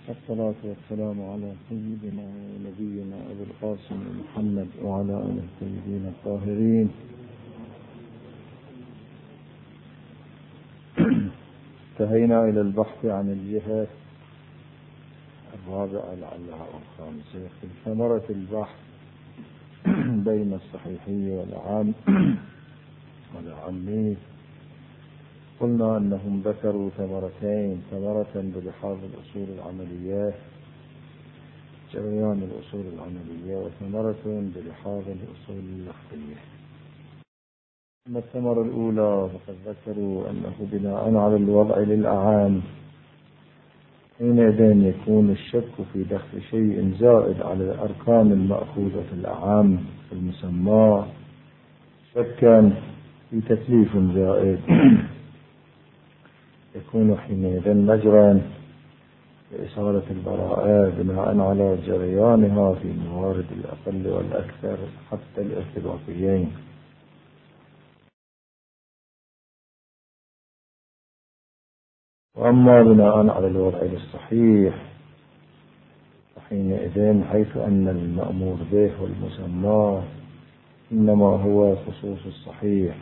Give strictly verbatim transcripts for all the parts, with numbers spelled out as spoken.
الصلاة والسلام على سيدنا ونبينا أبي القاسم محمد وعلى آله الطيبين الطاهرين. انتهينا إلى البحث عن الجهة الرابعة لعلها الخامسة في ثمرة البحث بين الصحيحية والعام والعامية. قلنا أنهم ذكروا ثمرتين: ثمرة بلحاظ الأصول العملية، جريان الأصول العملية، وثمرة بلحاظ الأصول اللفظية. أما الثمرة الأولى فقد ذكروا أنه بناء على الوضع للأعام حينئذ يكون الشك في دخل شيء زائد على الأركان المأخوذة في الأعام في المسمى شكا في تكليف زائد، يكون حينئذ مجرا لإصالة البراءة بناء على جريانها في موارد الأقل والأكثر حتى الارتباطيين. وأما بناء على الوضع الصحيح فحينئذ حيث أن المأمور به والمسمى إنما هو خصوص الصحيح،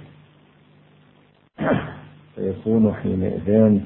فيكون حينئذ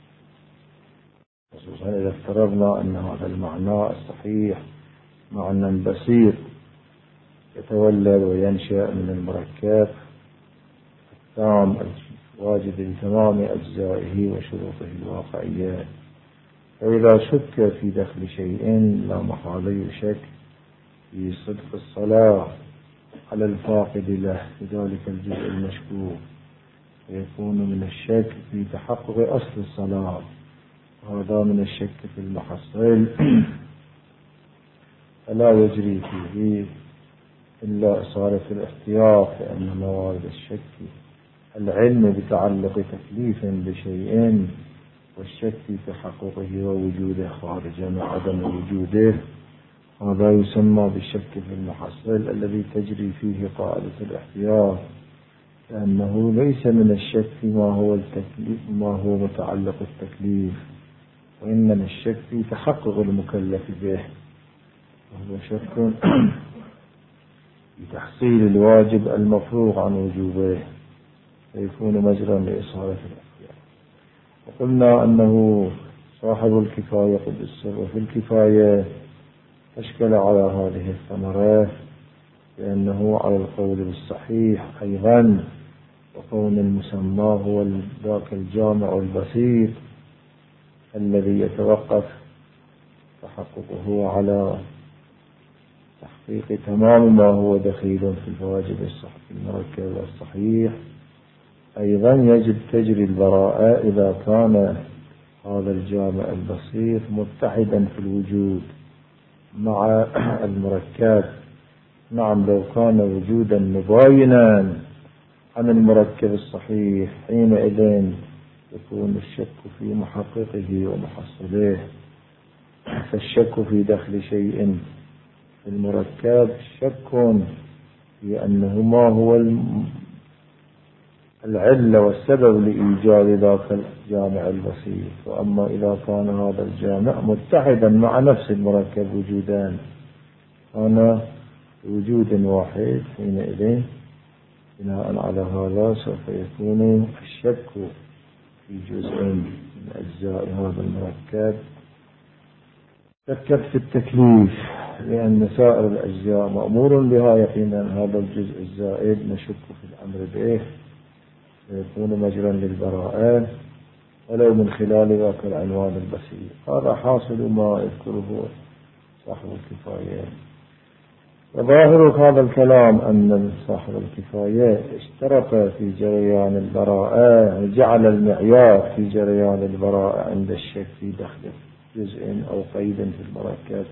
خصوصا إذا افترضنا أن هذا المعنى الصحيح معنى بسيط يتولد وينشأ من المركب التام الواجد لتمام أجزائه وشروطه الواقعية، فإذا شك في دخل شيء لا محالة يشك في صدق الصلاة على الفاقد له في ذلك الجزء المشكوك، ويكون من الشك في تحقق أصل الصلاة، وهذا من الشك في المحصل فلا يجري فيه إلا إصالة الاحتياط، لأن موارد الشك العلم بتعلق تكليف بشيء والشك في تحققه ووجوده خارج عن عدم وجوده، هذا يسمى بالشك في المحصل الذي تجري فيه قاعدة الاحتياط، لأنه ليس من الشك ما هو التكليف ما هو متعلق التكليف، وإنما الشك في تحقق المكلف به، وهو شك في تحصيل الواجب المفروغ عن وجوبه، فيكون مجرا لإصالة الاحتياط. وقلنا أنه صاحب الكفاية قد السر وفي الكفاية أشكل على هذه الثمرات، لأنه على القول بالصحيح أيضا، وكون المسمى هو ذاك الجامع البسيط الذي يتوقف تحققه على تحقيق تمام ما هو دخيل في الواجب الصحيح المركب الصحيح، أيضا يجب تجري البراءة إذا كان هذا الجامع البسيط متحدا في الوجود مع المركب. نعم، لو كان وجودا مباينا عن المركب الصحيح حينئذ يكون الشك في محققه ومحصله، فالشك في دخل شيء في المركب شك في أنه ما هو العلة والسبب لإيجاد ذاك الجامع البسيط، وأما إذا كان هذا الجامع متحدا مع نفس المركب وجودان كان وجود واحد، حينئذ بناء على هذا سوف يكون الشك في جزء من أجزاء هذا المركب شك في التكليف، لأن سائر الأجزاء مأمور بها يقينا، هذا الجزء الزائد نشك في الأمر به، فيكون مجرا للبراءة ولو من خلال ذاك العنوان البسيط. هذا حاصل ما يذكره صاحب الكفاية. وظاهر هذا الكلام أن صاحب الكفاية اشترط في جريان البراءة، جعل المعيار في جريان البراءة عند الشك في دخل جزء أو قيد في المركب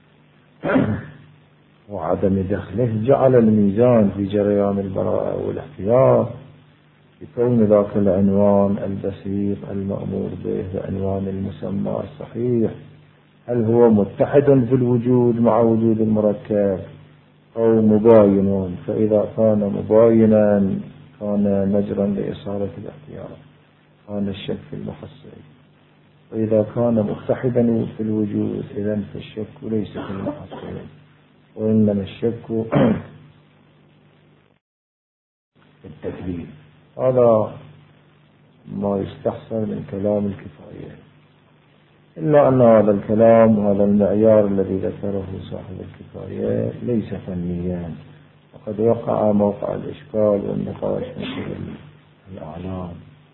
وعدم دخله، جعل الميزان في جريان البراءة والاحتياط بكون ذاك العنوان البسيط المأمور به بعنوان المسمى الصحيح هل هو متحد في الوجود مع وجود المركب أو مباين، فإذا كان مباينا كان مجرا لإصالة الاحتياط، كان الشك في المحصل. وإذا كان متحدا في الوجود إذن فالشك ليس في المحصل، وإنما الشك في التكذيب. هذا ما يستحسن من كلام الكفاية، إلا أن هذا الكلام وهذا المعيار الذي ذكره صاحب الكفاية ليس فنيا، وقد وقع موقع الإشكال والنقاش مثل الأعلام.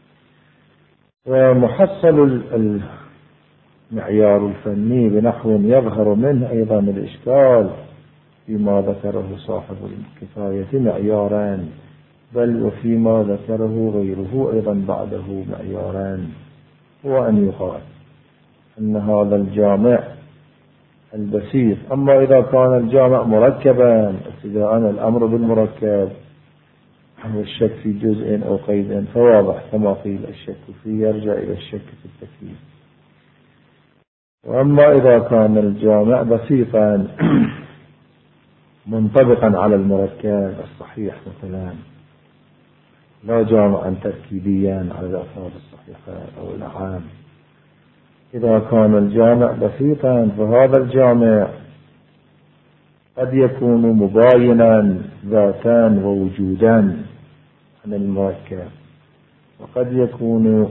ومحصل المعيار الفني بنحو يظهر منه أيضا الإشكال فيما ذكره صاحب الكفاية معياران، بل وفيما ذكره غيره أيضا بعده معياران، هو أن يقال أن هذا الجامع البسيط، أما إذا كان الجامع مركبا ابتداء الأمر بالمركب والشك في جزء أو قيد فواضح كما قيل الشك فيه يرجع إلى الشك في التكليف. وأما إذا كان الجامع بسيطا منطبقا على المركب الصحيح مثلا، لا جامعا تركيبيا على الأفراد الصحيحة أو الأعام، إذا كان الجامع بسيطا فهذا الجامع قد يكون مباينا ذاتا ووجودا عن المركب، وقد يكون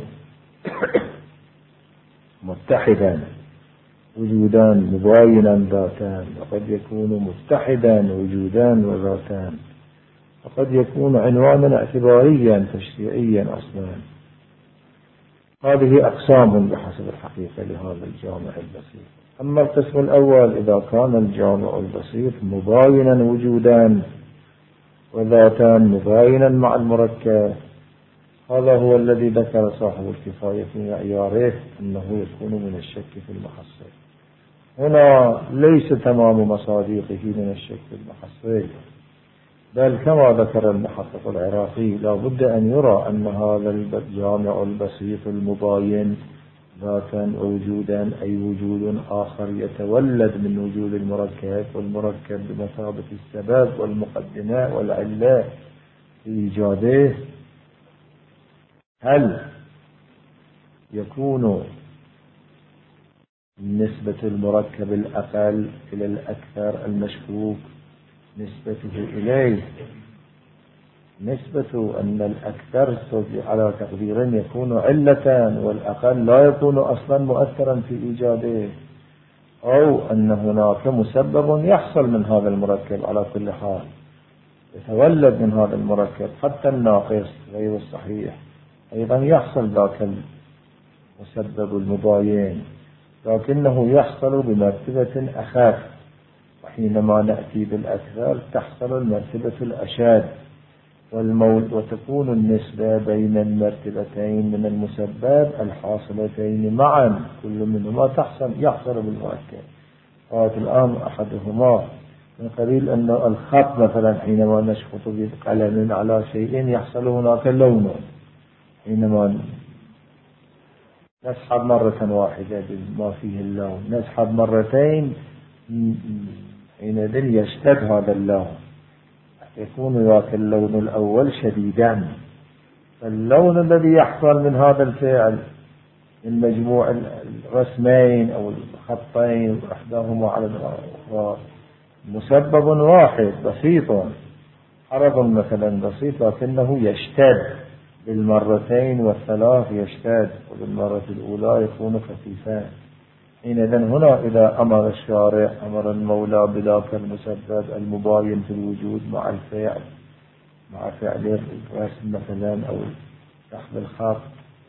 متحدا وجودا مباينا ذاتا، وقد يكون متحدا وجودا وذاتا، وقد يكون عنوانا اعتباريا تشريعيا أصلا. هذه أقسام بحسب الحقيقة لهذا الجامع البسيط. أما القسم الأول إذا كان الجامع البسيط مباينا وجودا وذاتا مباينا مع المركب، هذا هو الذي ذكر صاحب الكفاية في معياره أنه يكون من الشك في المحصل. هنا ليس تمام مصادقه من الشك في المحصل، بل كما ذكر المحقق العراقي لا بد أن يرى أن هذا الجامع البسيط المباين ذاتا ووجودا أي وجود آخر يتولد من وجود المركب، والمركب بمثابة السبب والمقدمة والعلة في إيجاده. هل يكون نسبة المركب الأقل إلى الأكثر المشكوك نسبته إليه نسبة أن الأكثر على تقدير يكون علة والأقل لا يكون أصلا مؤثرا في إيجاده، أو أن هناك مسبب يحصل من هذا المركب على كل حال يتولد من هذا المركب، حتى الناقص غير الصحيح أيضا يحصل ذاك المسبب المباين، لكنه يحصل بمرتبة أخف، وحينما نأتي بالأكثر تحصل المرتبة الأشد والمول، وتكون النسبة بين المرتبتين من المسبب الحاصلتين معا كل منهما تحصل يحصل بالمركب. قالت الآن أحدهما من قبيل أن الخط مثلا حينما نشخط بقلم على شيء يحصل هناك لون، حينما نسحب مرة واحدة بما فيه اللون نسحب مرتين حينئذ يشتد هذا اللون، يكون ذاك اللون الأول شديدا. فاللون الذي يحصل من هذا الفعل من مجموع الرسمين أو الخطين وإحداهما على الأخرى مسبب واحد بسيط، حرف مثلا بسيط لكنه يشتد بالمرتين والثلاث يشتد، وبالمرة الأولى يكون خفيفا. حينئذ هنا إذا أمر الشارع أمر المولى بذاك المسبب المباين في الوجود مع الفعل مع فعل الرسم مثلا أو سحب الخط،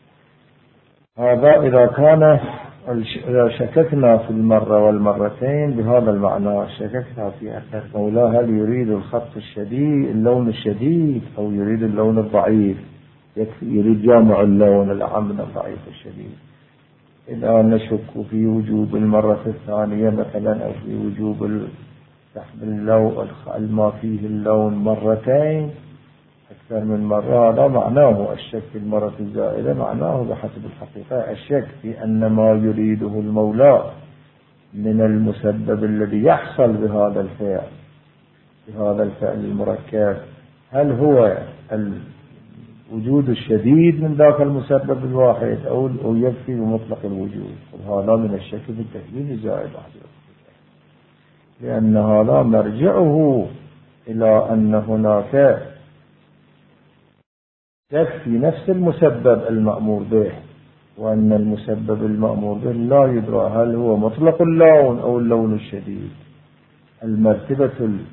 هذا إذا كان إذا شككنا في المرة والمرتين بهذا المعنى، شككنا في أن المولى هل يريد الخط الشديد اللون الشديد أو يريد اللون الضعيف، يريد جامع اللون الأعم من الضعيف الشديد. إذا نشك في وجوب المرة الثانية مثلا أو في وجوب سحب اللون ما فيه اللون مرتين أكثر من مرة، هذا معناه الشك في المرة الزائدة، معناه بحسب الحقيقة الشك في أن ما يريده المولى من المسبب الذي يحصل بهذا الفعل بهذا الفعل المركب هل هو وجود الشديد من ذاك المسبب الواحد أو أو يكفي بمطلق الوجود. وهذا من الشك في التكليف الزائد، لأن هذا مرجعه إلى أن هناك شك في نفس المسبب المأمور به، وأن المسبب المأمور به لا يدرى هل هو مطلق اللون أو اللون الشديد. المرتبة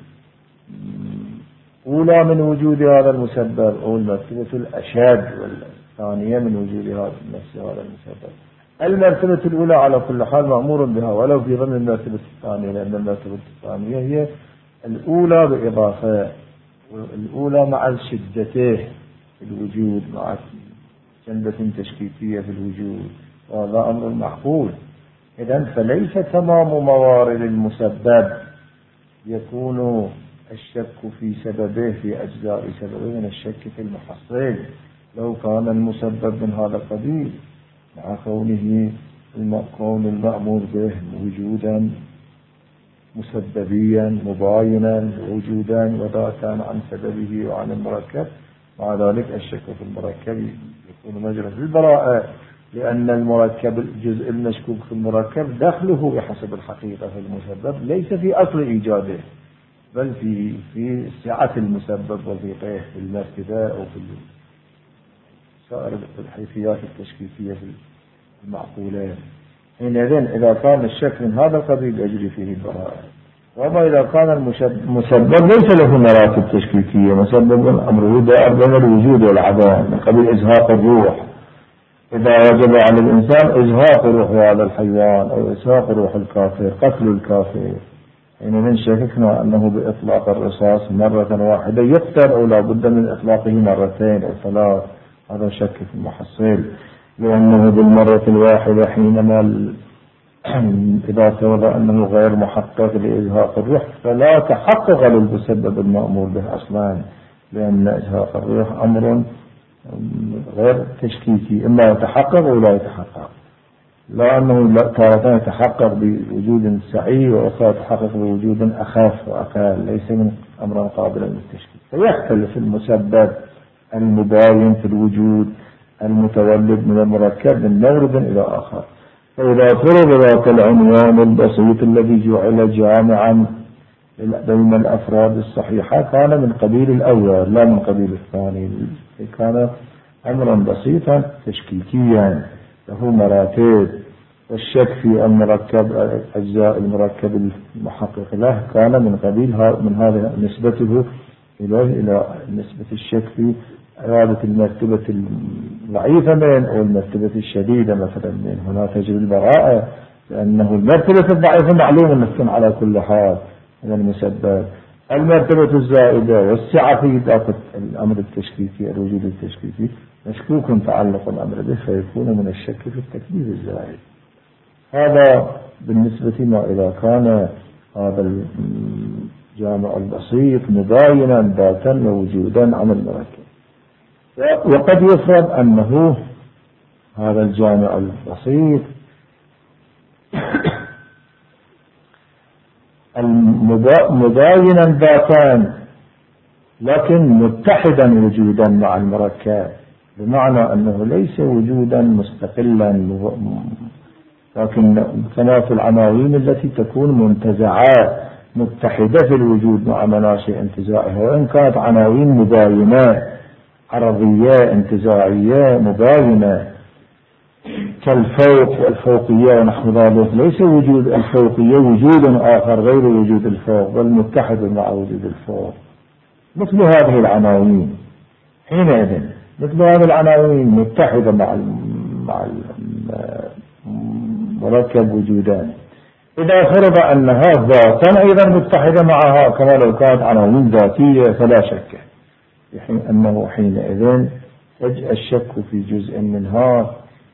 الأولى من وجود هذا المسبب أو المرتبة الأشد والثانية من وجود هذا نفس هذا المسبب. المرتبة الأولى على كل حال مأمور بها ولو في ضمن المرتبة الثانية، لأن المرتبة الثانية هي الأولى بإضافة، الأولى مع شدته في الوجود، مع جنبة تشكيكية في الوجود، وهذا أمر معقول. إذن فليس تمام موارد المسبب يكون الشك في سببه في أجزاء سببه من الشك في المحصل. لو كان المسبب من هذا القبيل مع كونه كون المأمور به وجودا مسببيا مباينا وجودا وذاتا عن سببه وعن المركب، مع ذلك الشك في المركب يكون مجرى في البراءة، لأن المركب الجزء المشكوك في المركب دخله بحسب الحقيقة في المسبب ليس في أصل إيجاده، بل في في سعة المسبب وضيقه في المرتبة أو في سائر الحيثيات التشكيكية في المعقولين. حينئذ إذا كان الشك من هذا القبيل يجري فيه البراءة. وما إذا كان المسبب ليس له مراتب تشكيكية، مسبب أمره دائر بين الوجود والعدم من قبيل إزهاق الروح، إذا وجب على الإنسان إزهاق روح هذا الحيوان أو إزهاق روح الكافر، قتل الكافر، حينئذ شككنا أنه بإطلاق الرصاص مرة واحدة يقتل أو لا بد من إطلاقه مرتين أو ثلاث، هذا شك في المحصل، لأنه بالمرة الواحدة حينما إذا ثبت أنه غير محقق لإزهاق الروح فلا تحقق للمسبب المأمور به أصلا، لأن إزهاق الروح أمر غير تشكيكي، إما يتحقق أو لا يتحقق، لا أنه تارة يتحقق بوجود سعي وأخرى يتحقق بوجود أخف وأقل، ليس من أمرا قابلا للتشكيك. فيختلف المسبب المباين في الوجود المتولد من المركب من مورد إلى آخر. فإذا فرض ذاك العنوان البسيط الذي جعل جامعا بين الأفراد الصحيحة كان من قبيل الأول لا من قبيل الثاني، كان أمرا بسيطا تشكيكيا له مراتب، والشك في المركب أجزاء المركب المحقق له كان من قبيل من هذا نسبته إليه إلى نسبة الشك في إرادة المرتبة الضعيفة من أو المرتبة الشديدة مثلا من هنا تجري البراءة، لأنه المرتبة الضعيفة معلوم نفسا على كل حال من المسبب. المرتبة الزائدة والسعة في ذات الأمر التشكيكي الوجود التشكيكي مشكوك تعلق الأمر به فيكون من الشك في التكليف الزائد. هذا بالنسبة ما إذا كان هذا الجامع البسيط مباينا ذاتا ووجودا عن المركب. وقد يفرض أنه هذا الجامع البسيط مباينا ذاتان لكن متحدا وجودا مع المركب، بمعنى أنه ليس وجودا مستقلا، لكن كما في العناوين التي تكون منتزعات متحدة في الوجود مع مناشئ انتزاعها، وإن كانت عناوين مباينة عرضية انتزاعية مباينة كالفوق والفوقية ونحو ذلك، ليس وجود الفوقية وجود آخر غير وجود الفوق بل متحد مع وجود الفوق، مثل هذه العناوين. حينئذ مثل هذه العناوين متحدة مع مع مركب وجودان، إذا فرض أنها ذاتا أيضا متحدة معها كما لو كانت عناوين ذاتية فلا شك أنه حينئذ يجأ الشك في جزء منها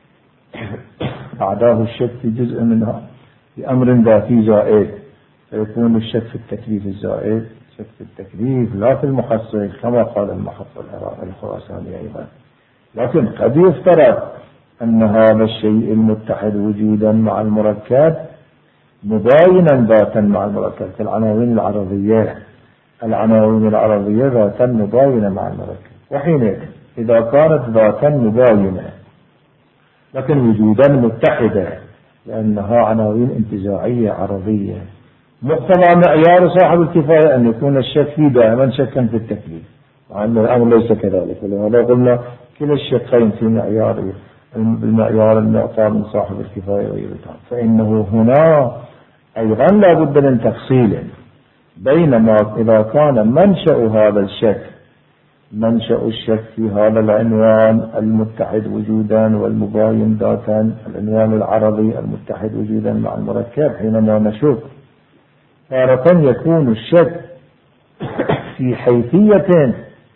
بعده الشك في جزء منها بأمر ذاتي زائد، فيكون الشك في التكليف الزائد شك في التكليف لا في المحصل كما قال المحصل الخراساني أيضا. لكن قد يفترض أن هذا الشيء المتحد وجودا مع المركب مباينا ذاتا مع المركب كالعناوين العرضية، العناوين العرضية ذاتا مباينة مع المركب، وحينئذ إذا كانت ذاتا مباينة لكن وجودا متحدة لأنها عناوين انتزاعية عرضية. مقتضى معيار صاحب الكفاية أن يكون الشك فيه دائما شكا في التكليف، مع أن الأمر ليس كذلك، ولهذا قلنا كلا الشقين في معيار المعيار المعطى من صاحب الكفاية وغيره. فإنه هنا أيضا لا بد من تفصيل، بينما إذا كان منشأ هذا الشك منشأ الشك في هذا العنوان المتحد وجودا والمباين ذاتا، العنوان العرضي المتحد وجودا مع المركب، حينما نشك تارة يكون الشك في حيثية،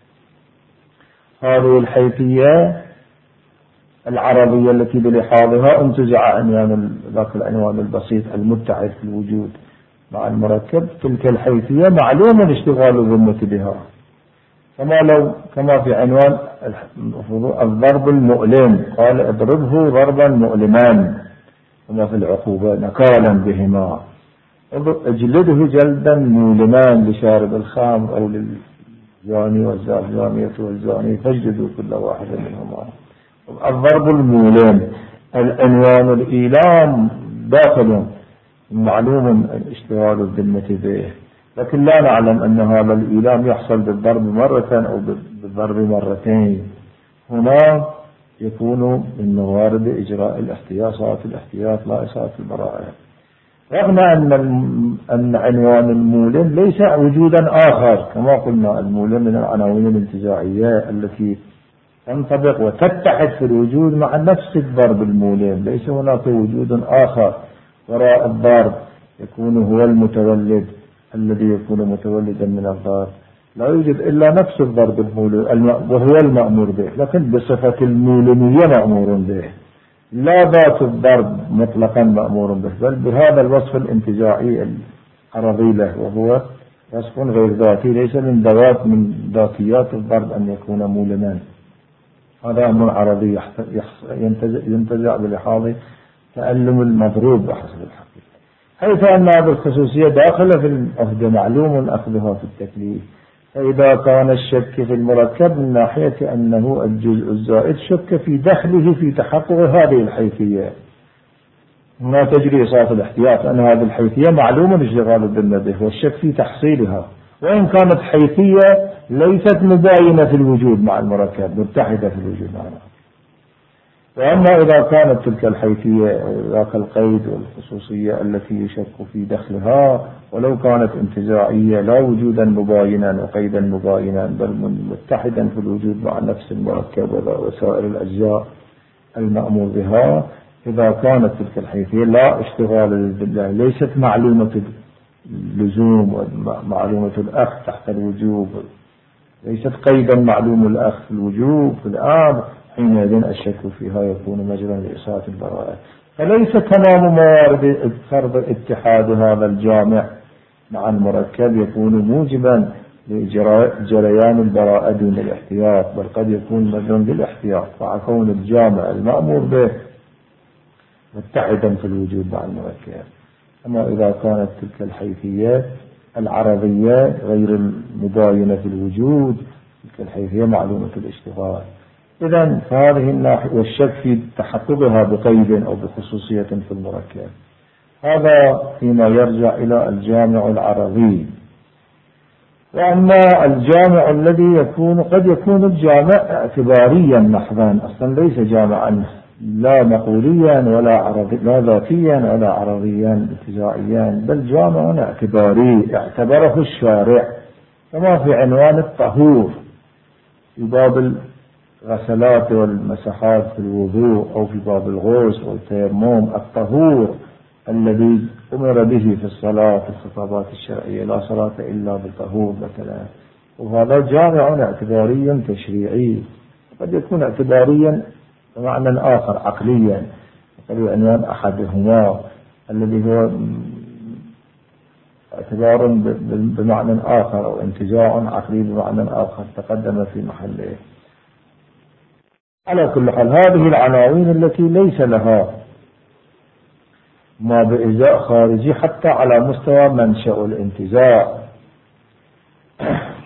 هذه الحيثية العرضية التي بلحاظها انتزع عنوان ذاك العنوان البسيط المتحد في الوجود مع المركب، تلك الحيثية معلوم اشتغال الذمة بها، كما لو كما في عنوان الضرب المؤلم، قال اضربه ضربا مؤلما، كما في العقوبة نكالا بهما، اجلده جلدا مؤلما لشارب الخمر او للزاني والزانية والزاني فاجلدوا كل واحد منهما. الضرب المؤلم العنوان الإيلام داخل معلوم اشتغال الذمة به، لكن لا نعلم أن هذا الإيلام يحصل بالضرب مرة أو بالضرب مرتين. هنا يكون من موارد إجراء الاحتياطات الاحتياط لا إساءة البراءة، رغم أن أن عنوان المولم ليس وجودا آخر، كما قلنا المولم من العناوين الانتزاعية التي تنطبق وتتحد في الوجود مع نفس الضرب المولم، ليس هناك وجود آخر وراء الضرب يكون هو المتولد الذي يكون متولدا من الضرب، لا يوجد إلا نفس الضرب المولم وهو المأمور به، لكن بصفة المولمية مأمور به، لا ذات الضرب مطلقا مأمور به، بل بهذا الوصف الانتزاعي العرضي له، وهو وصف غير ذاتي، ليس من ذوات من ذاتيات الضرب أن يكون مولما. هذا أمر عرضي ينتزع بلحاظ تألم المضروب بحسب الحقيقة، حيث أن هذه الخصوصية داخلة في الأخذ معلوم أخذها في التكليف. فإذا كان الشك في المركب من ناحية أنه الجزء الزائد شك في دخله في تحقق هذه الحيثية، هنا تجري إصابة الاحتياط أن هذه الحيثية معلومة اشتغال الذمة به والشك في تحصيلها، وإن كانت حيثية ليست مباينة في الوجود مع المركب، متحدة في الوجود مع المركب. وأما إذا كانت تلك الحيثية ذاك القيد والخصوصية التي يشك في دخلها ولو كانت انتزاعية لا وجودا مباينا وقيدا مباينا بل متحدا في الوجود مع نفس المركب وسائر الأجزاء المأمور بها، إذا كانت تلك الحيثية لا اشتغال بالله، ليست معلومة اللزوم ومعلومة الأخذ تحت الوجوب، ليست قيدا معلوم الأخذ في الوجوب في الآن، حينئذ الشك فيها يكون مجرا لإساءة البراءة. فليس تمام موارد فرض اتحاد هذا الجامع مع المركب يكون موجبا لإجراء جريان البراءة دون الاحتياط، بل قد يكون مجرا للاحتياط مع كون الجامع المأمور به متحدا في الوجود مع المركب. أما إذا كانت تلك الحيثية العرضية غير المباينة في الوجود، تلك الحيثية معلومة الاشتغال، إذن فهذه الناحية والشك في تحققها بقيد أو بخصوصية في المركب، هذا فيما يرجع إلى الجامع العرضي. وأما الجامع الذي يكون قد يكون الجامع اعتباريا محضا، أصلا ليس جامعا لا مقوليا ولا عرضي لا ذاتيا ولا عرضيا انتزاعيا، بل جامع اعتباري اعتبره الشارع، كما في عنوان الطهور في باب الغسلات والمسحات في الوضوء أو في باب الغسل والتيمم، الطهور الذي أمر به في الصلاة في الخطابات الشرعية، لا صلاة إلا بطهور مثلا، وهذا جامع اعتباري تشريعي، قد يكون اعتباريا بمعنى آخر عقليا، وقد عنوان أحدهما الذي هو اعتبار بمعنى آخر أو انتزاع عقلي بمعنى آخر تقدم في محله. على كل حال هذه العناوين التي ليس لها ما بإزاء خارجي حتى على مستوى منشأ الانتزاع،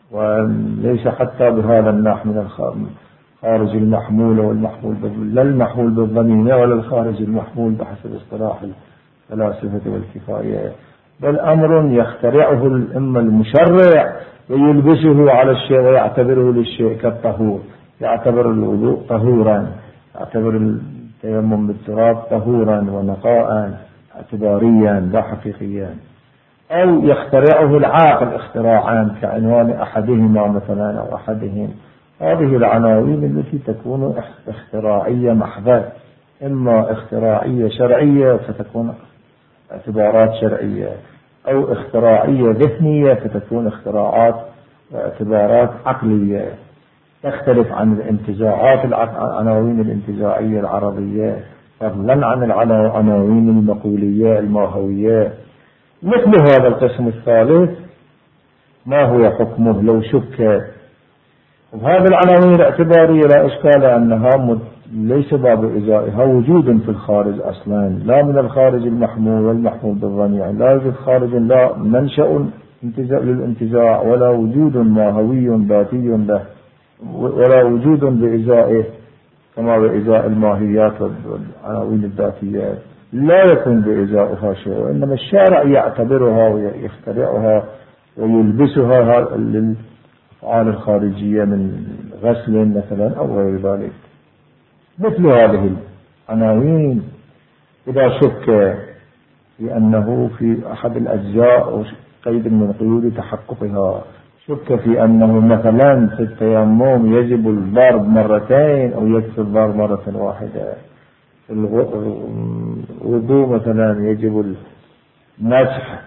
وليس حتى بهذا النحو من الخارج المحمول والمحمول لا المحمول بالضميمة ولا الخارج المحمول بحسب اصطلاح الفلاسفة والكفاية، بل أمر يخترعه الأمة المشرع ويلبسه على الشيء ويعتبره للشيء كالطهور، يعتبر الوضوء طهورا، يعتبر التيمم بالتراب طهورا ونقاء اعتباريا لا حقيقيا، أو يخترعه العاقل اختراعا كعنوان أحدهما مثلا أو أحدهم. هذه العناوين التي تكون اختراعية محضة، إما اختراعية شرعية فتكون اعتبارات شرعية، أو اختراعية ذهنية فتكون اختراعات واعتبارات عقلية، تختلف عن الانتزاعات العناوين الانتزاعية العربية، فضلا عن العناوين المقولية الماهوية. مثل هذا القسم الثالث ما هو حكمه لو شك؟ وهذه العناوين الاعتبارية لا إشكال أنها ليس باب إزائها وجود في الخارج أصلا، لا من الخارج المحمول والمحمول بالظن، يعني لا يوجد خارج لا منشأ للانتزاع ولا وجود ماهوي ذاتي له ولا وجود بإزائه كما بإزاء الماهيات والعناوين الذاتيات، لا يكون بإزائها شيء، وإنما الشارع يعتبرها ويخترعها ويلبسها للأفعال الخارجية من غسل مثلا أو غير ذلك. مثل هذه العناوين إذا شك بأنه في أحد الأجزاء أو قيد من قيود تحققها، شك في أنه مثلا في التيمم يجب الضرب مرتين أو يكفي الضرب مرة واحدة، في الوضوء مثلا يجب المسح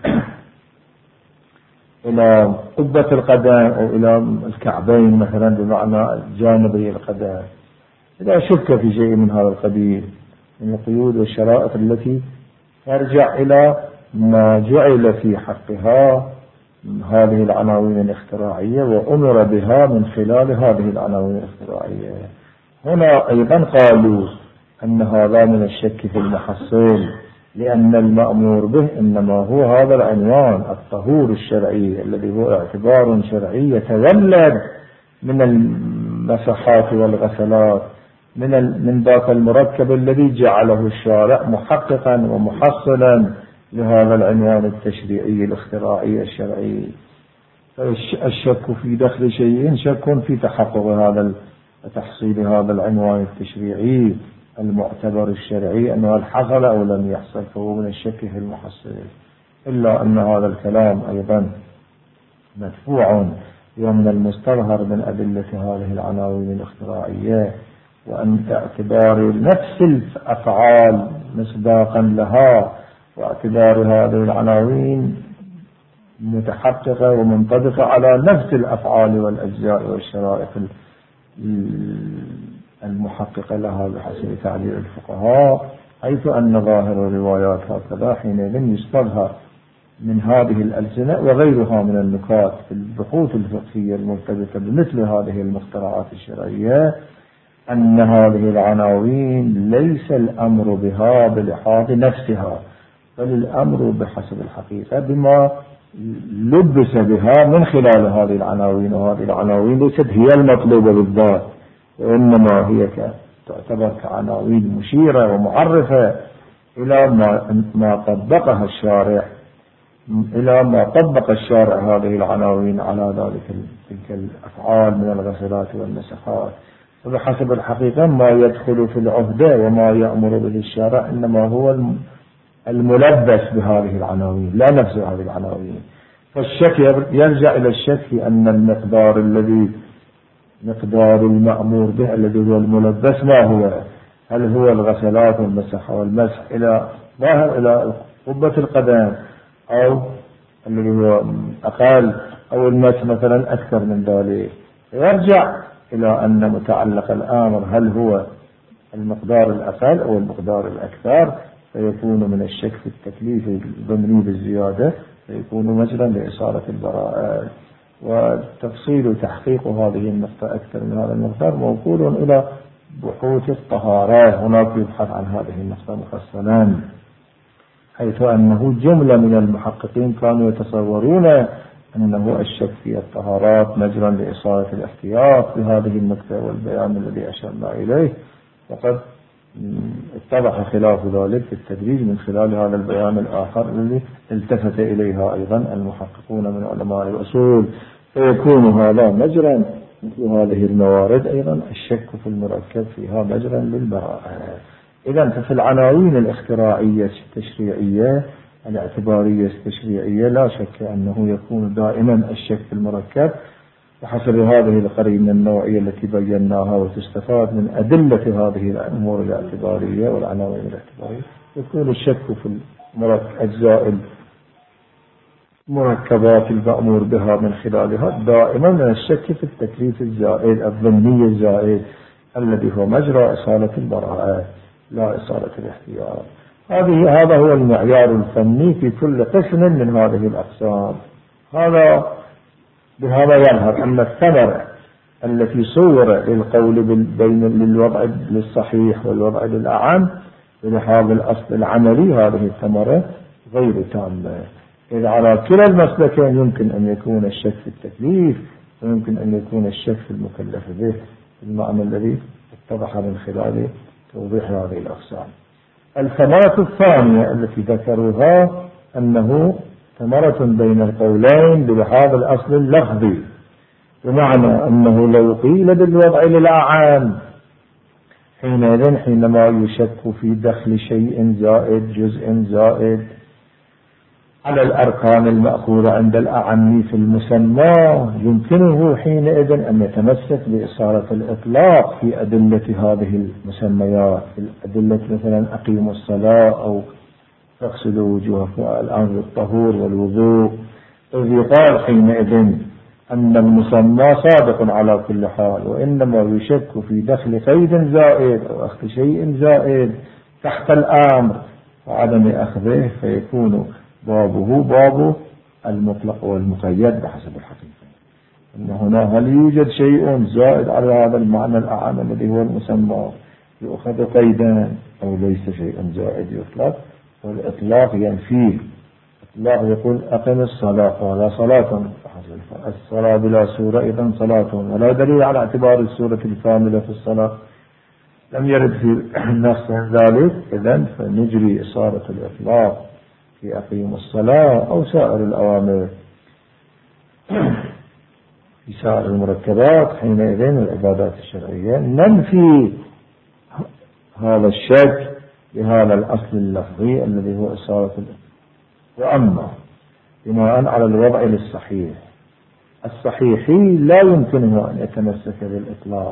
إلى قبة القدم أو إلى الكعبين مثلا بمعنى جانبي القدم. إذا شك في شيء من هذا القبيل من القيود والشرائط التي ترجع إلى ما جعل في حقها هذه العناوين الاختراعية وأمر بها من خلال هذه العناوين الاختراعية، هنا أيضا قالوا أن هذا من الشك في المحصول، لأن المأمور به إنما هو هذا العنوان الطهور الشرعي الذي هو اعتبار شرعي يتولد من المسحات والغسلات من من ذاك المركب الذي جعله الشارع محققا ومحصلا لهذا العنوان التشريعي الاختراعي الشرعي. الشك في دخل شيء شك في تحقق هذا تحصيل هذا العنوان التشريعي المعتبر الشرعي أنه هل حصل أو لم يحصل، فهو من الشك في المحصل. إلا أن هذا الكلام أيضا مدفوع ومن المستظهر من أدلة هذه العناوين الاختراعية، وأن اعتبار نفس الأفعال مصداقا لها واعتبار هذه العناوين متحققة ومنطبقة على نفس الأفعال والأجزاء والشرائط المحققة لها بحسب تعبير الفقهاء، حيث أن ظاهر الروايات هكذا حينئذ يستظهر من هذه الألسنة وغيرها من النكات في البحوث الفقهية المرتبطة بمثل هذه المخترعات الشرعية أن هذه العناوين ليس الأمر بها بلحاظ نفسها، بل الأمر بحسب الحقيقة بما لبس بها من خلال هذه العناوين، وهذه العناوين ليست هي المطلوبة بالذات، وإنما هي تعتبر كعناوين مشيرة ومعرفة إلى ما, ما طبقها الشارع إلى ما طبق الشارع هذه العناوين على ذلك تلك الأفعال من الغسلات والمسحات. فبحسب الحقيقة ما يدخل في العهدة وما يأمر به الشارع إنما هو الملبس بهذه العناوين لا نفس هذه العناوين. فالشك يرجع إلى الشك في أن المقدار الذي مقدار المأمور به الذي هو الملبس ما هو، هل هو الغسلات والمسح والمسح إلى ظاهر إلى قبة القدم أو الذي هو أقل أو المسح مثلا أكثر من ذلك. يرجع إلى أن متعلق الأمر هل هو المقدار الأقل أو المقدار الأكثر، فيكون من الشك في التكليف الضمني بالزيادة فيكون مجرا لإصالة البراءة. وتفصيل تحقيق هذه النقطة أكثر من هذا المقدار موصول إلى بحوث الطهارة، هناك يبحث عن هذه النقطة مفصلا، حيث أنه جملة من المحققين كانوا يتصورون أنه الشك في الطهارات مجرا لإصالة الاحتياط بهذه النقطة والبيان الذي أشرنا إليه، وقد اتضح خلاف ذلك بالتدريج من خلال هذا البيان الآخر الذي التفت إليها أيضا المحققون من علماء الأصول، فيكون هذا مجرا مثل هذه الموارد أيضا الشك في المركب فيها مجرا للبراءة. إذا ففي العناوين الاختراعية التشريعية الاعتبارية التشريعية لا شك أنه يكون دائما الشك في المركب بحسب هذه القرينة النوعية التي بيناها، وتستفاد من أدلة هذه الأمور الاعتبارية والعناوين الاعتبارية. يكون الشك في أجزاء المركبات المأمور بها من خلالها دائما من الشك في التكليف الزائد الظني الزائد الذي هو مجرى إصالة البراءة لا إصالة الاحتياط. هذه هذا هو المعيار الفني في كل قسم من هذه الأقسام. هذا بهذا يظهر أن الثمرة التي صور للقول بين للوضع للصحيح والوضع للأعم بهذا الأصل العملي هذه الثمرة غير تامة. إذا على كلا المسلكين يمكن أن يكون الشك في التكليف ويمكن أن يكون الشك في المكلف به بالمعنى الذي اتضح من خلال توضيح هذه الأقسام. الثمرة الثانية التي ذكروها أنه ثمرة بين القولين بهذا الأصل اللفظي، بمعنى أنه لو قيل بالوضع للأعام حينئذ حينما يشك في دخل شيء زائد جزء زائد على الأركان المأخوذة عند الأعم في المسمى يمكنه حينئذ أن يتمسك بإصالة الإطلاق في أدلة هذه المسميات، في الأدلة مثلا أقيموا الصلاة أو تغسلوا وجوهكم الآن بالطهور والوضوء، إذ يقال حينئذ أن المسمى صادق على كل حال، وإنما يشك في دخل قيد زائد أو أخذ شيء زائد تحت الأمر وعدم أخذه، فيكون بابه باب المطلق والمقيد بحسب الحقيقة. أن هنا هل يوجد شيء زائد على هذا المعنى الأعم الذي هو المسمى يؤخذ قيدا أو ليس شيء زائد يطلق، والإطلاق ينفيه. الإطلاق يقول أقم الصلاة ولا صلاة، الصلاة بلا سورة إذن صلاة، ولا دليل على اعتبار السورة الكاملة في الصلاة لم يرد في نص ذلك، إذن فنجري إصارة الإطلاق في أقيم الصلاة أو سائر الأوامر في سائر المركبات. حينئذ العبادات الشرعية ننفي هذا الشك بهذا الأصل اللفظي الذي هو إصارة الإطلاق. وأما بناء على الوضع للصحيح، الصحيحي لا يمكنه أن يتمسك بالإطلاق،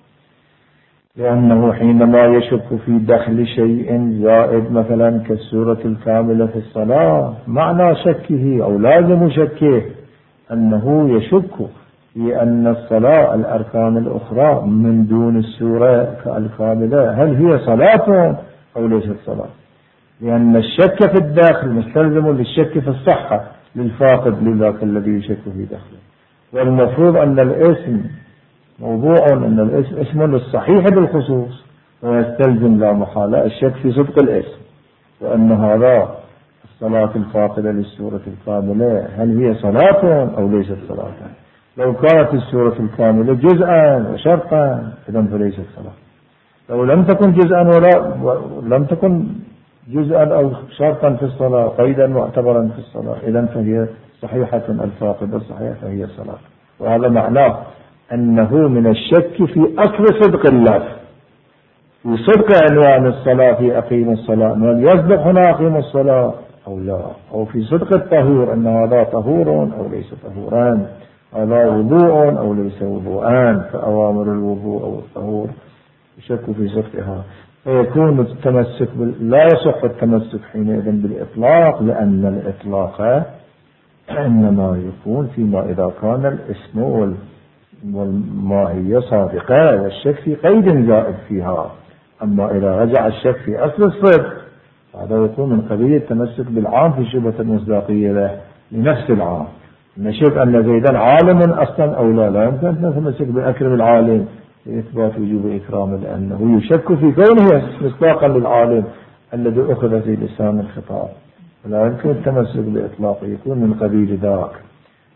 لأنه حينما يشك في دخل شيء زائد مثلا كالسورة الكاملة في الصلاة، معنى شكه أو لازم شكه أنه يشك في أن الصلاة الأركان الأخرى من دون السورة الكاملة هل هي صلاة أو ليست صلاة، لأن الشك في الداخل مستلزم للشك في الصحة للفاقد لذاك الذي يشك في داخله. والمفروض أن الاسم موضوع أن الاسم اسم للصحيح بالخصوص، ويستلزم لا محالة الشك في صدق الاسم، وأن هذا الصلاة الفاقدة للسورة الكاملة هل هي صلاة أو ليست صلاة. لو كانت السورة الكاملة جزءا وشرطا إذن فليست صلاة، لو لم تكن جزءا ولا لم تكن جزءا أو شرطا في الصلاة قيدا معتبرا في الصلاة إذن فهي صحيحة الفاقدة صحيحة فهي صلاة. وهذا معناه أنه من الشك في أصل صدق اللفظ، في صدق عنوان الصلاة في أقيم الصلاة، هل يصدق هنا أقيم الصلاة أو لا، أو في صدق الطهور أن هذا طهور أو ليس طهوران، هذا وضوء أو ليس وضوءان، فأوامر الوضوء أو الطهور يشك في صدقها، فيكون التمسك بال... لا يصح التمسك حينئذ بالإطلاق، لأن الإطلاق إنما يكون فيما إذا كان الاسم وال... والماهية صادقة والشك في قيد زائد فيها. أما إذا رجع الشك في أصل الصدق هذا يكون من قبيل التمسك بالعام في شبهة المصداقية له لنفس العام. نشوف أن زيدا عالم أصلا أو لا، لا يمكن أن نتمسك بأكرم العالم لإثبات وجوب إكرامه، لأنه يشك في كونه مصداقا للعالم الذي أخذ في لسان الخطاب، ولا يمكن التمسك بإطلاقه، يكون من قبيل ذاك.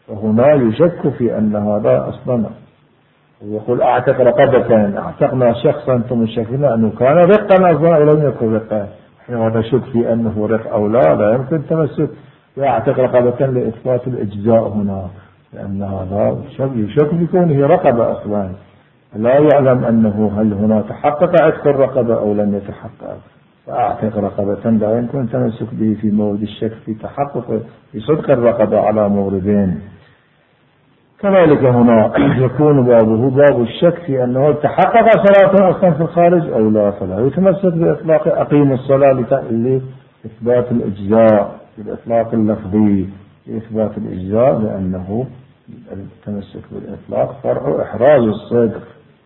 وهنا يشك في أن هذا أصلا، ويقول أعتق رقبة، أعتقنا شخصا ثم شكنا أنه كان رقا أصلا أو لم يكن رقا، إحنا نشك في أنه رق أو لا، لا يمكن تمسك يعتق رقبة لإثبات الإجزاء هنا، لأن هذا يشك بكونه رقبة أصلا، لا يعلم أنه هل هنا تحقق عتق الرقبة أو لم يتحقق، فأعتق رقبة لا يمكن تمسك به في مورد الشك في تحقق في صدق الرقبة على موردين. كذلك هنا يكون بابه باب الشك في أنه تحقق صلاة أصلا في الخارج أو لا، فلا يتمسك بإطلاق أقيم الصلاة لإثبات الإجزاء، بالإطلاق اللفظي لإثبات الإجزاء، لأنه التمسك بالإطلاق فرع إحراز الصدق.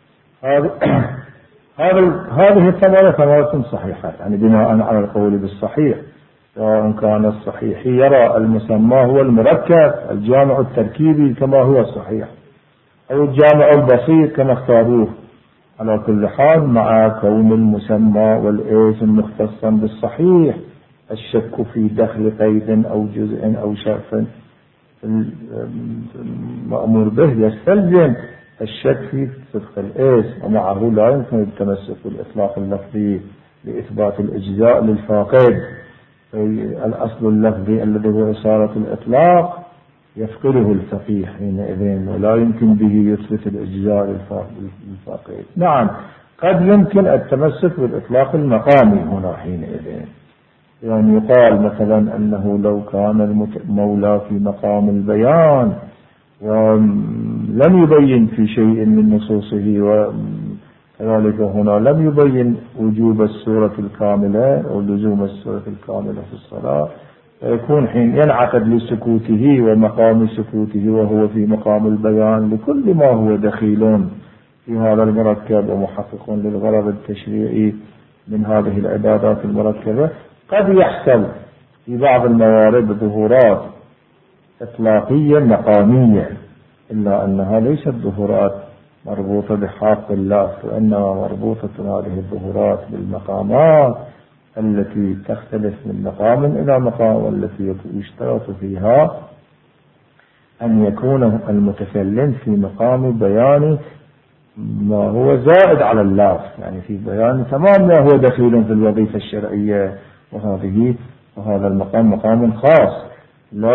هذه الثمرة ثمرة صحيحة، يعني بناء على القول بالصحيح، سواء كان الصحيح يرى المسمى هو المركب الجامع التركيبي كما هو الصحيح، أو الجامع البسيط كما اختاروه، على كل حال مع كون المسمى والاسم مختصا بالصحيح، الشك في دخل قيد أو جزء أو شرط المأمور به يستلزم الشك في صدق الاسم، ومعه لا يمكن التمسك بالإطلاق اللفظي لإثبات الإجزاء للفاقد. الأصل اللفظي الذي هو إشارة الإطلاق يفقده الفقيه حينئذ، ولا يمكن به يثبت الإجزاء للفاقد. نعم قد يمكن التمسك بالإطلاق المقامي هنا حينئذ، يعني يقال مثلا أنه لو كان المولى في مقام البيان ولم يبين في شيء من نصوصه، وكذلك هنا لم يبين وجوب السورة الكاملة أو لزوم السورة الكاملة في الصلاة، يكون حين ينعقد لسكوته ومقام سكوته وهو في مقام البيان لكل ما هو دخيل في هذا المركب ومحقق للغرض التشريعي من هذه العبادات المركبة. قد يحصل في بعض الموارد ظهورات إطلاقية مقامية، إلا أنها ليست ظهورات مربوطة بحق الله، وإنما مربوطة هذه الظهورات بالمقامات التي تختلف من مقام إلى مقام، والتي يشترط فيها أن يكون المتكلم في مقام بيان ما هو زائد على الله، يعني في بيان تمام ما هو دخيل في الوظيفة الشرعية، وهذه وهذا المقام مقام خاص لا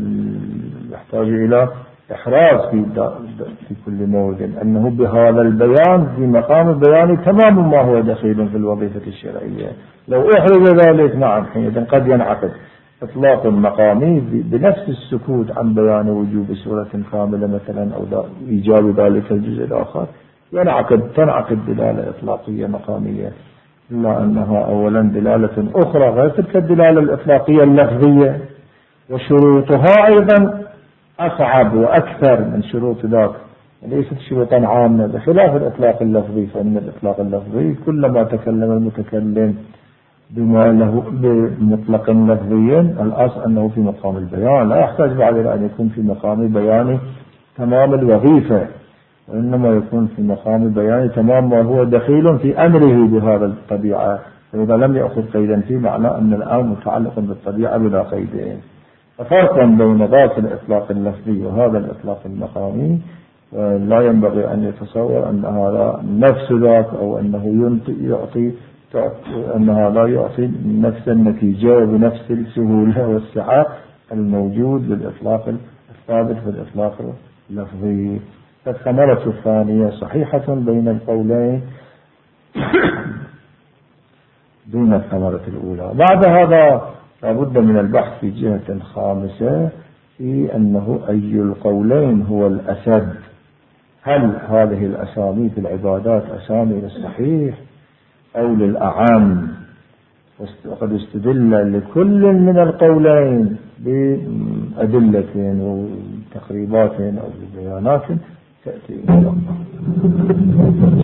يحتاج إلى إحراز في, في كل مورد، أنه بهذا البيان في مقام البيان تمام ما هو دخيل في الوظيفة الشرعية. لو أحرز ذلك نعم حينئذ قد ينعقد إطلاق مقامي بنفس السكوت عن بيان وجوب سورة كاملة مثلا أو إيجاب ذلك الجزء الآخر، ينعقد تنعقد دلالة إطلاقية مقامية، إلا أنها أولا دلالة أخرى غير تلك الدلالة الإطلاقية اللفظية، وشروطها أيضا أصعب وأكثر من شروط ذاك، ليست شروطا عامة بخلاف الإطلاق اللفظي، فإن الإطلاق اللفظي كلما تكلم المتكلم بما له بمطلق لفظي الأصل أنه في مقام البيان، لا يحتاج بعد أن يكون في مقام بيان تمام الوظيفة، وإنما يكون في مقام بيان تمام ما هو دخيل في أمره بهذا الطبيعة، فإذا لم يأخذ قيدا فيه معنى أن الآن متعلق بالطبيعة بلا قيدين. ففرقا بين ذاك الإطلاق اللفظي وهذا الإطلاق المقامي، لا ينبغي أن يتصور أن هذا نفس ذاك، أو أنه يعطي أن هذا يعطي نفس النتيجة وبنفس السهولة والسعة الموجود بالإطلاق الثابت في الإطلاق اللفظي. فالثمرة الثانية صحيحة بين القولين دون الثمرة الأولى. بعد هذا لابد من البحث في جهة خامسة في أنه أي القولين هو الأسد، هل هذه الأسامي في العبادات أسامي للصحيح أو للأعم؟ وقد استدل لكل من القولين بأدلة وتقريبات أو ببيانات تأتي إن شاء الله.